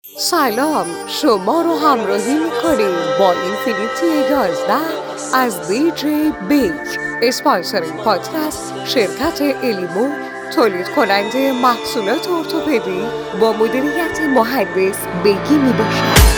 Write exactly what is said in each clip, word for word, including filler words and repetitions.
سلام، شما رو همراهی میکنیم با اینفینیتی یازده از دی جی بیک. اسپانسر این پادکست شرکت الیمو، تولید کننده محصولات ارتوپدی با مدیریت مهندس بگی میباشد.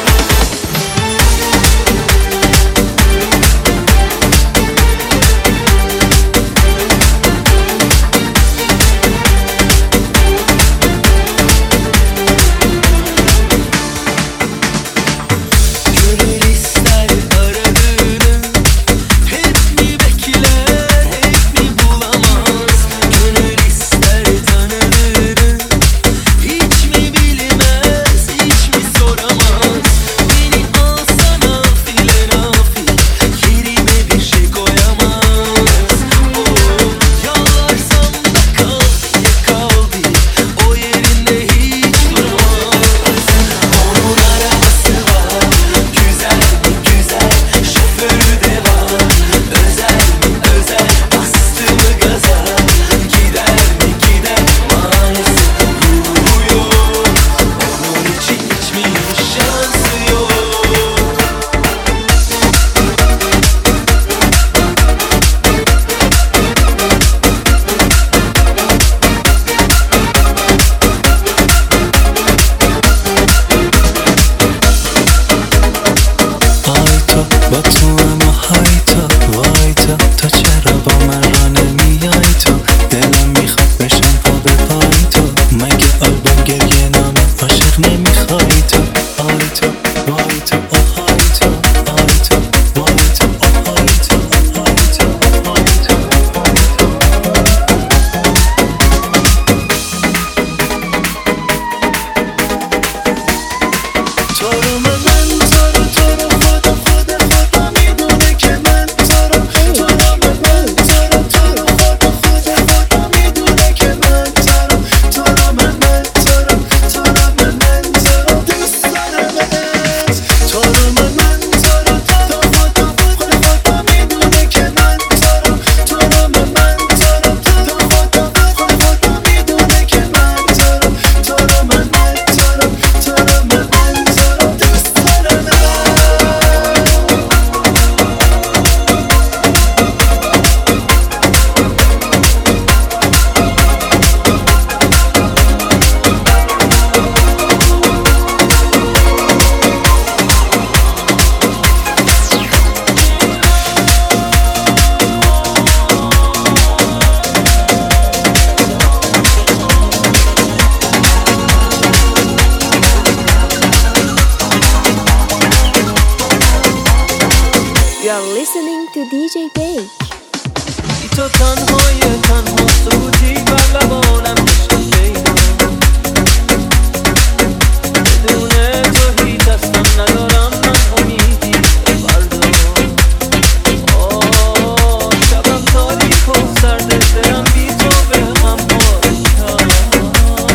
You're listening to دی جی Bay. تو تنهای تنها سکوتی بر لبانم عشق شیدم، بدون تو هیچ اصلا ندارم من امیدی فردا. آه شبم تاریک و سرده، دلم بی تو به هم پاره کرد.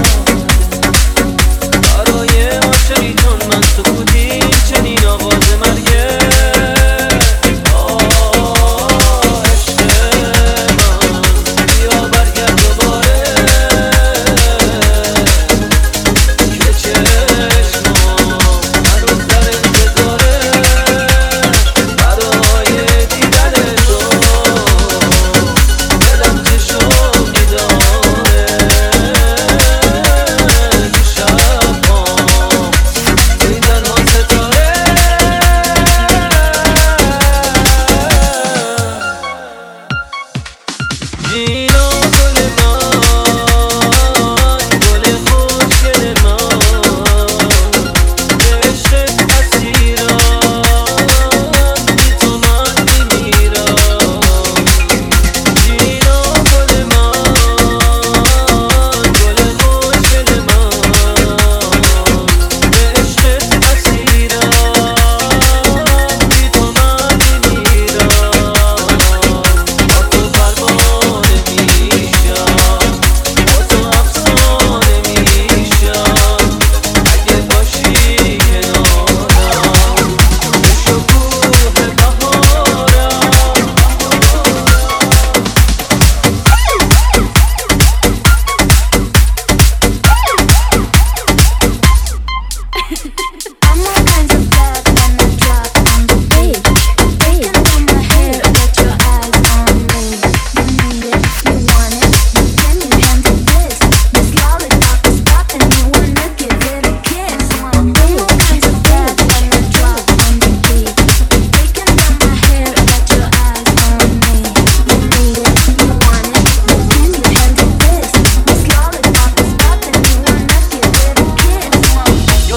برای عاشقی چون من سکوتی چنین آواز مرگه. عشق من بیا برگرد دوباره.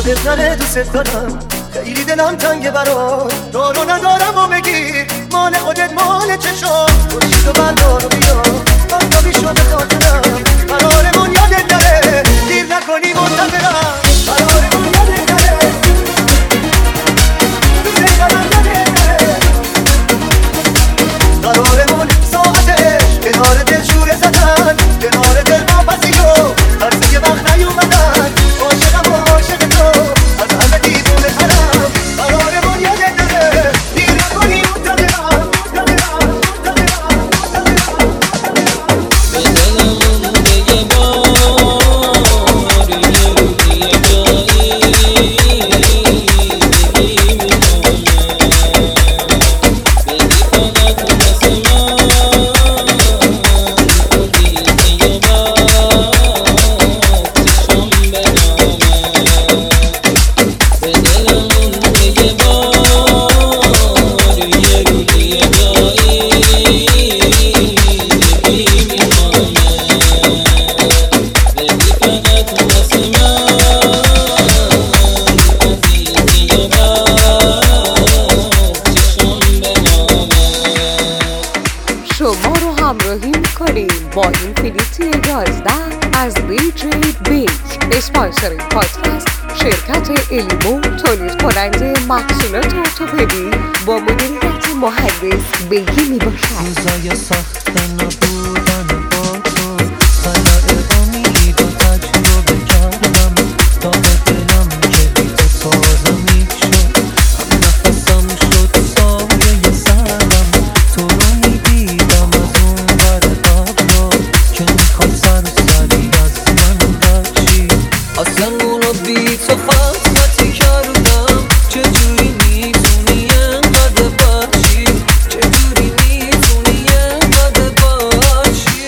یادت نره دوست دارم خیلی دلم تنگه برام دارو ندارم و بگیر مال خودت مال چشم خوشید و بردار و بیا آفتابی شده خاطرم قرارمون یادت نره دیر نکنی منتظرم قرارمون یادت نره دوست دارم یادت نره قرارمون ساعتش کنار دل شوره زدن کنار دل واپسی و هرسی وقت نیومدن عاشقم و عاشق تو از همه دیوونه ترم قرارمون یادت نره دیر نکنی منتظرم منتظرم شما رو همراهی میکنیم با این فیلیتی یازده از دیجی بیگ. اسپانسر این پادکست شرکت الیمو تولید کننده محصولات ارتوپدی با مدیریت مهندس بیگی میباشد. روزای سخت نبودن با تو خلای امید و تجربه کردم تا به دلم که بی تو تازه میشد هم نفسم شد سایه سرم تو رو میدیدم از اون بر قبلا که میخواد سرسری از من بچی آسمون رو بی تو خطمتی کردم چجوری میتونی انقدر بچی چجوری میتونی انقدر بچی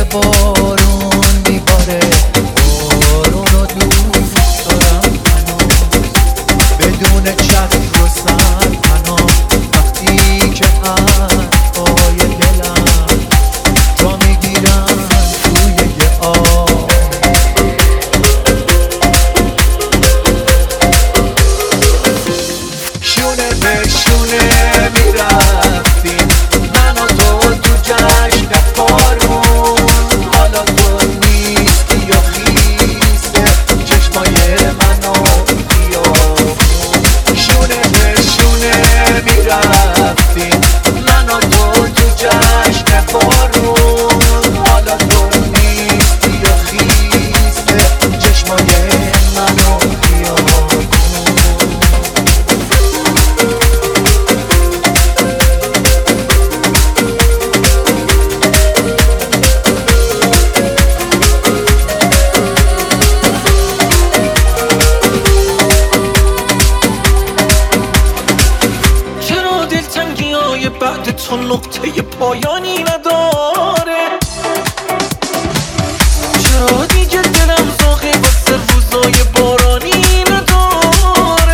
بارون میباره، بارون رو دوست دارم هنوز، بدون چتر و سرپناه. وقتی که حرفای دلم جا میگیرن توی یه آب، شونه به شونه میرفتیم من و تو تو جشن بارون. حالا تو نیستی یا خیسه چشمای من و خیابون، شونه به شونه میرفتیم من و تو تو جشن بارون. حالا تو نیستی یا خیسه چشمای من و خیابون. چرا دلتنگی های بعد تو نقطه پایانی نداره؟ چرا دیگه دلم زاغه واسه روزای بارانی نداره؟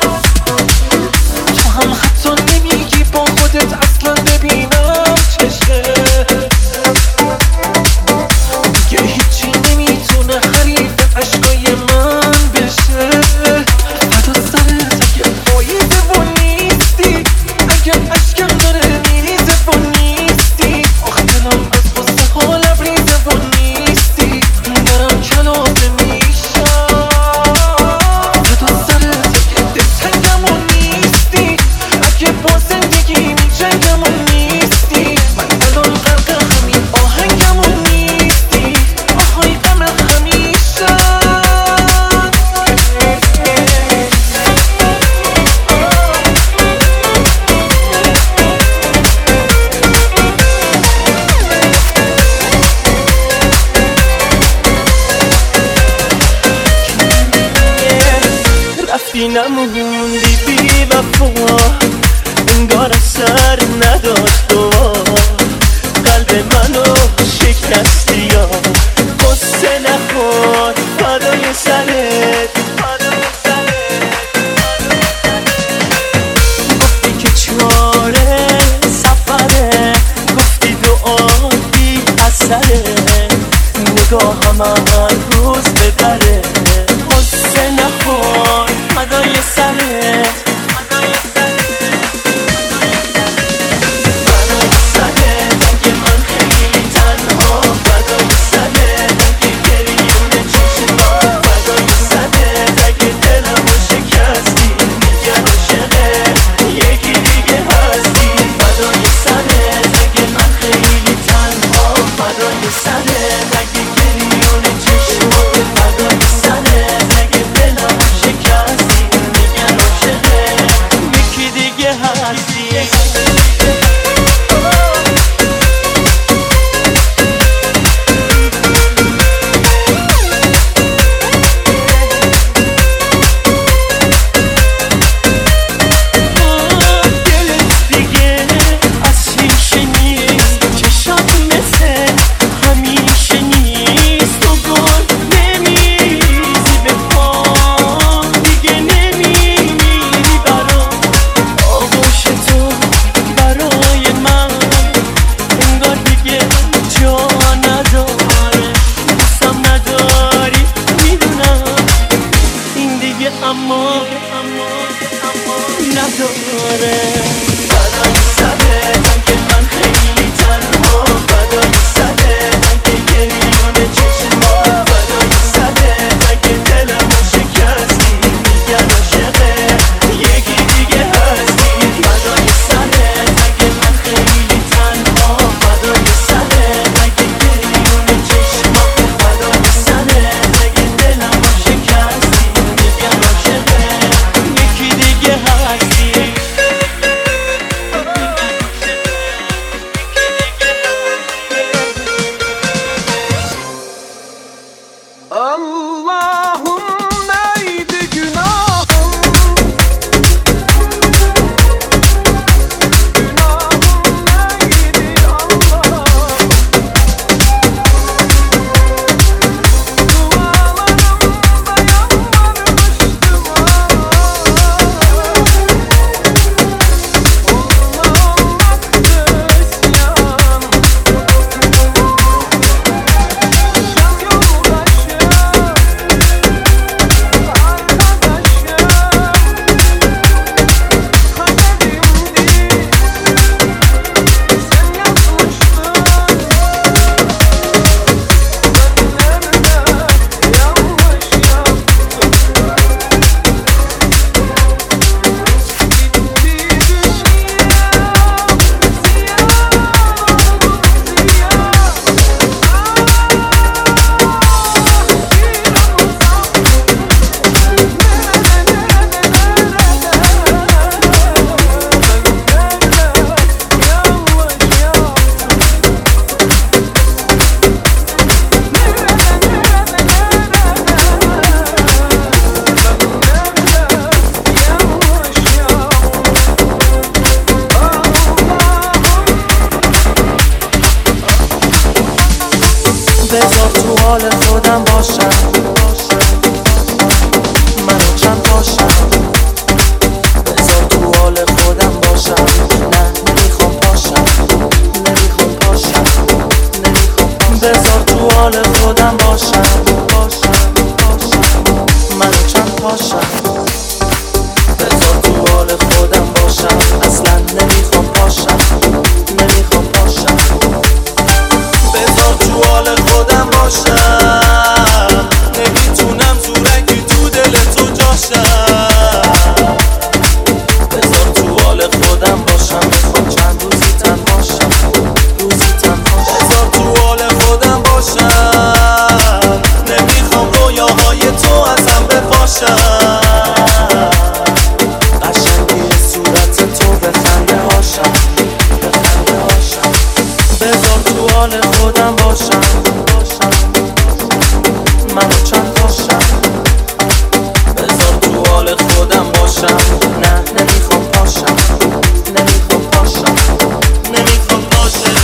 تو هم حتی نمیگی با خودت اصلا ببینم چشه، دیگه هیچی نمیتونه حریف عشقای من بشه. فدا سرت اگه فایده و نیستی، اگه عشقم داره میریزه و نیستی، آخه دلم از غصه ها لبریزه و نیستی، دارم کلافه میشم. فدا سرت اگه دلتنگم و نیستی، اگه با زندگی میجنگم و نیستی، من الان غرق همین آهنگم و نیستی، آهای غم همیشه. رفتی نموندی بی وفا، انگار اثر نداشت و قلب منو شکستی. یا قصه نخور فدای سرت، گفتی که چاره سفره، گفتی دعا بی اثره، نگاهم هر روز به دره. قصه نخور فدای سرت، فدای سرت اگه من خیلی تنها، فدای سرت اگه گریون چشما، فدای سرت اگه دلمو شکستی، دیگه عاشقت یکی دیگه هستی. فدای سرت اگه من خیلی تنها، فدای سرت اگه گریون چشما، فدای سرت اگه دلمو شکستی، دیگه عاشقت یکی دیگه هستی. دلت دیگه از شیشه نیست، چشات مثل همیشه نیست، بذار تو حال خودم باشم، منو چند باشم. بذار تو حال خودم باشم، نه نمیخوام باشم، نمیخوام باشم، نمیخوام باشم. بذار تو حال خودم باشم، باشم، باشم، منو چند باشم. بذار تو حال خودم باشم، اصلا نمیخوام باشم، نمیخوام باشم. بذار تو حال خودم باشم، نمیتونم زورکی تو دل تو جاشم. بذار تو حال خودم باشم، میخوام چند روزی تن باشم، روزی تن باشم. بذار تو حال خودم باشم، نمیخوام رویاهای تو ازم بپاشم. قشنگی صورت تو بخنده هاشم، بخنده هاشم. بذار تو حال خودم باشم، منو چند باشم. بذار تو حال خودم باشم، نه نمیخوام باشم، نمیخوام باشم، نمیخوام باشم.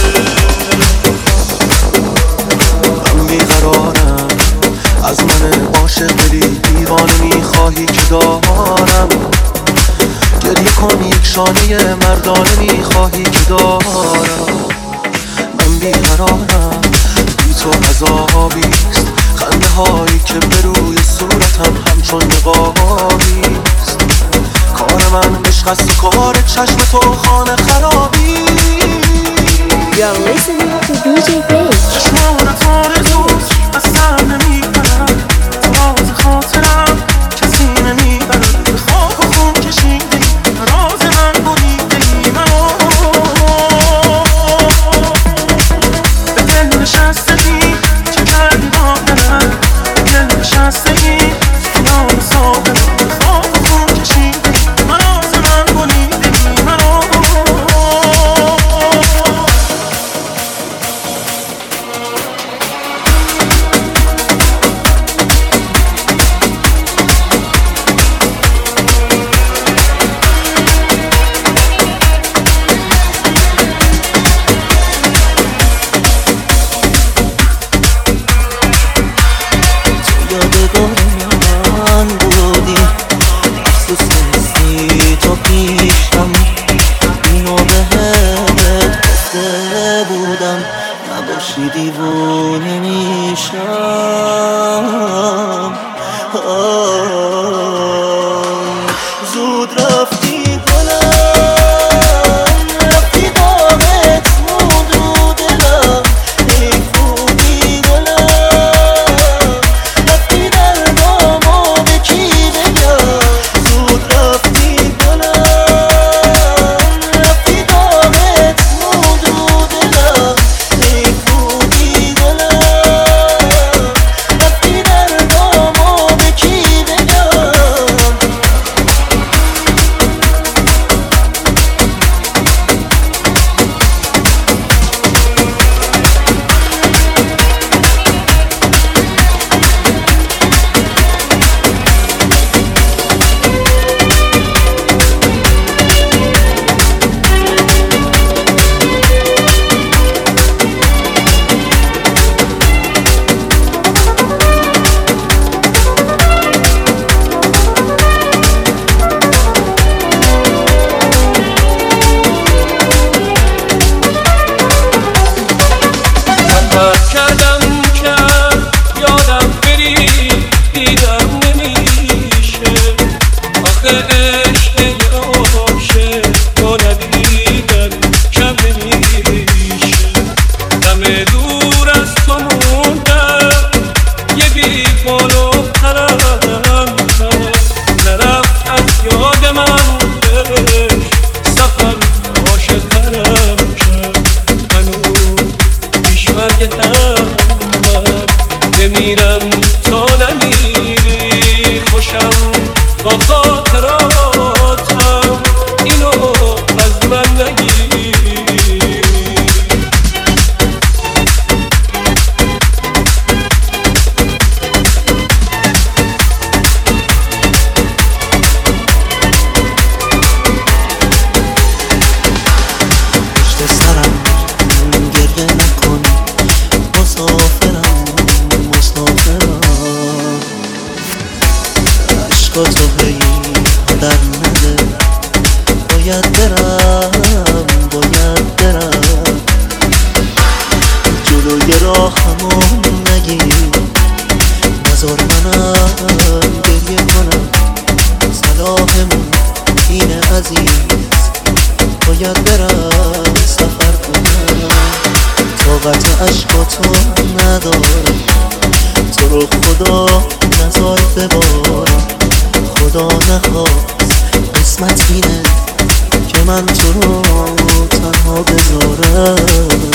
من بیقرارم، از من عاشق دلی دیوانه میخواهی که دارم. گریه کن یک شانه مردانه میخواهی که دارم. من بیقرارم، بی تو عذابیست. خنده هایی که به روی صورتم همچون نقابیست. کار من عشق است و کار چشم تو خانه خرابی. You're listening to دی جی Bass. چشمانت آرزوز از سر نمی کنم، تو راز خاطرم کسی نمی برد. به خاک و خون کشیده راز من بریده ای منو. به دل نشستگی چه کردی با دلم، به دل نشستگی نام سادم. به خاک و خون کشیده راز من بریده ای منو. یادگار من بودی، سوسیسی تو پیشم. اینو بهت گفته بودم، نباشی دیوونه میشم. زود رفتی گلم، رفتی باغت موند رو دلم. ای خوبی گلم، رفتی در دامو به کی بگم. زود رفتی گلم، رفتی باغت موند رو دلم. ای خوبی گلم، رفتی در دامو به کی بگم. ترک کردم که یادم بری، دیدم نمیشه. آخه عشق یه عاشق با ندیدن کم نمیشه. دم دور از تو موندم، یه بی فال و پرم نرفت از یاد من. سفر عاشق‌ترم کرد منو، پیش مرگتم بمیرم تا نمیری. خوشم با خاطراتم، اینو از من نگیر. پشت سرم گریه نکن، مسافرم با تو هی در نده. باید برم باید برم جلوی راهمو نگیر، نذار منم گریه کنم. صلاحمون اینه عزیز، باید برم سفر کنم. طاقت عشقاتو ندارم، تو رو خدا نذار ببارم. خدا نخواست قسمت اینه که من تو رو تنها بذارم.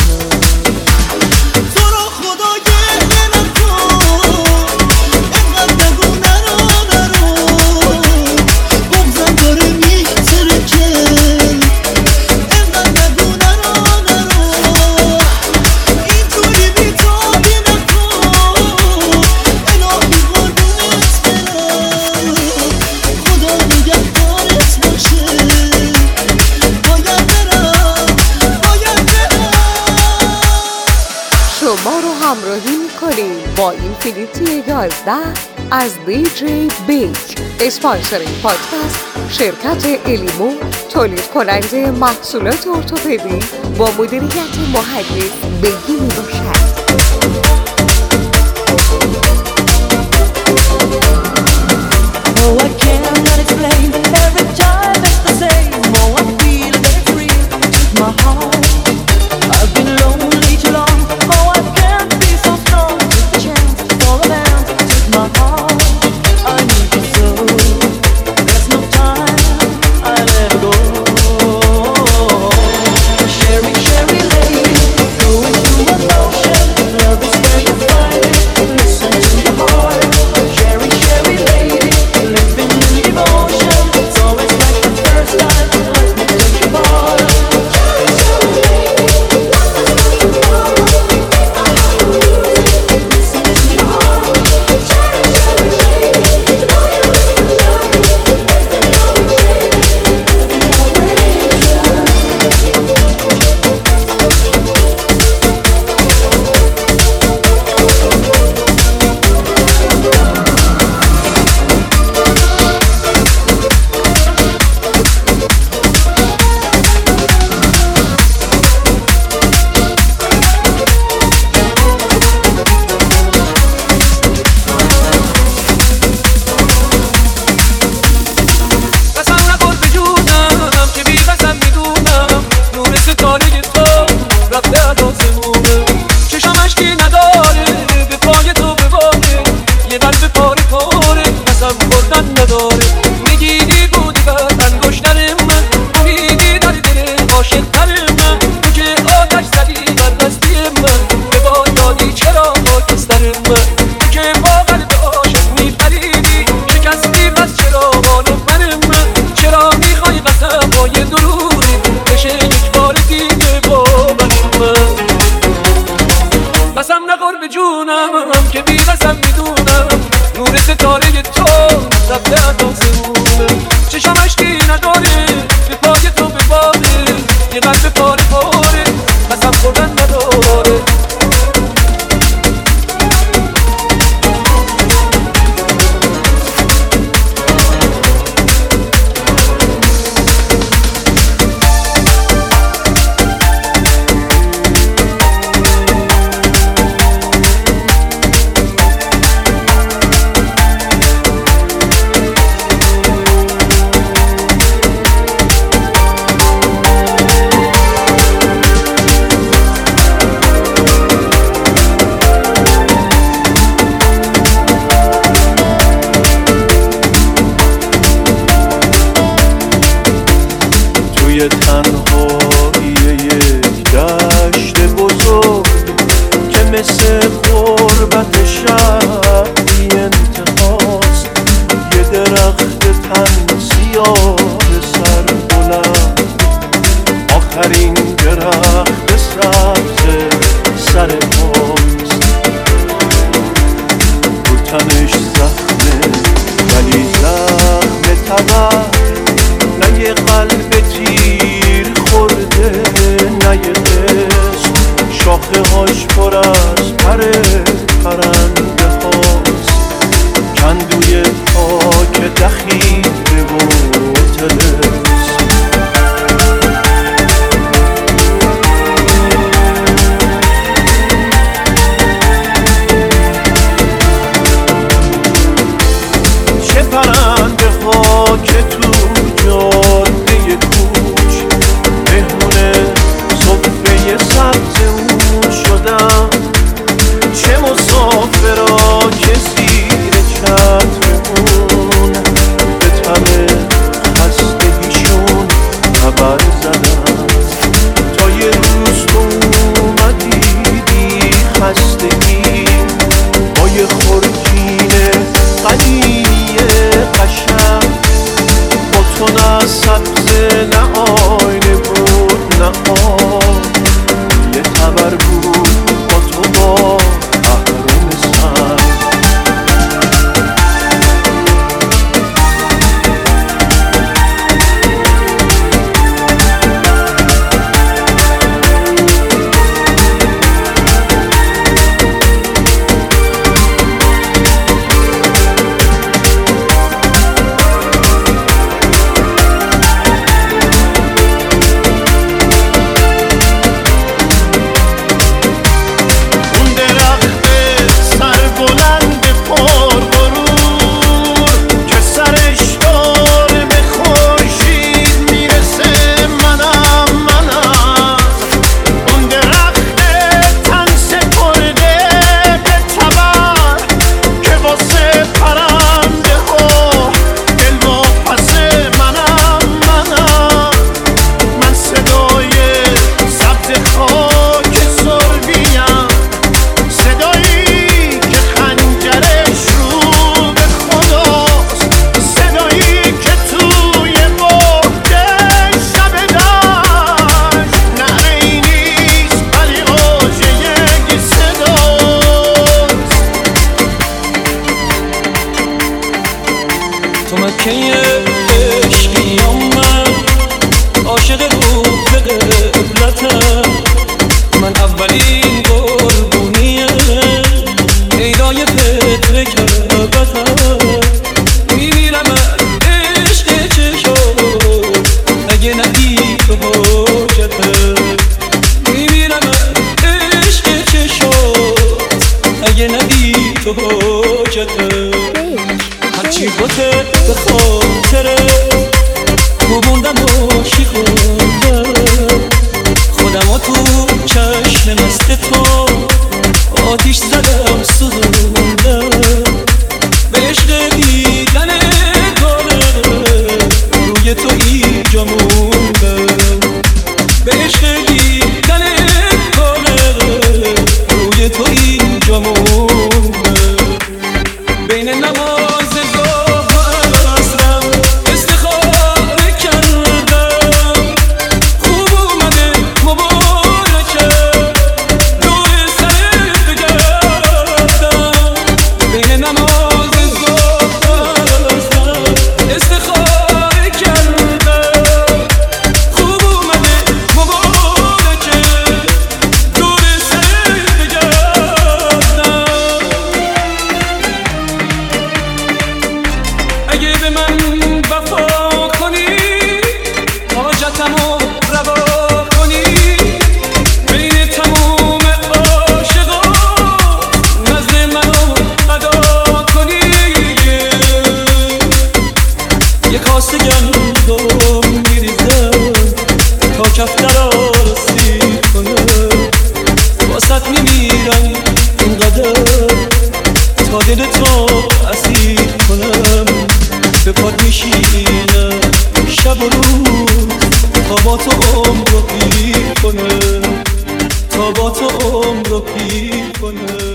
شما رو همراهی میکنیم با اینفینیتی یازده از دی جی بیک. اسپانسر این پادکست شرکت الیمو، تولید کننده محصولات ارتوپدی با مدیریت مهندس بگی میباشد. Oh, I cannot explain. Every time it's the same. Oh, I feel that it's real. With my heart, I've been lonely too long. Oh, I can't be so strong. Take the chance for a dance. Take my heart, I need you so. There's no time, I'll let go. Sherry, Sherry lady, going through an ocean. Love is where you find it. Listen to your heart. Sherry, Sherry lady, living in devotion. It's always like the first time. Let me take you far. کندوی پاک ذخیره و طلسم. چه پرنده ها که تو جاده کوچ مهمون صفحه سبز اون شدم، چه مسافرها که زیر چتر اون به تب خستگیشون خبر زدم. تا یه روز تو اومدی بی خستگی با یه خورجین قدیمی قشنگ، با تو نه سبزه نه آینه بود نه آب، یه خبر بود با تو با اهرام سنگ. تو مکه عشقی من عاشق رو به قبلتم، من اولین قربونی پیدای فطر کعبتم. میمیرم از عشق چشم اگه ندی تو حاجتم، میمیرم از عشق چشم اگه ندی تو حاجتم. هرچی بوده به خاطره گموندم و شی خوندم، خودم و تو چشم مست تو آتیش زدم سوزوندم. به عشق دیدن کاره روی تو اینجا موندم، به عشق دیدن کاره روی تو اینجا موندم. بین نماز تا دل تو اسیر کنم، به پاد میشینم شب و روز تا با تو عمر رو پیر کنم، تا با تو عمر رو پیر کنم.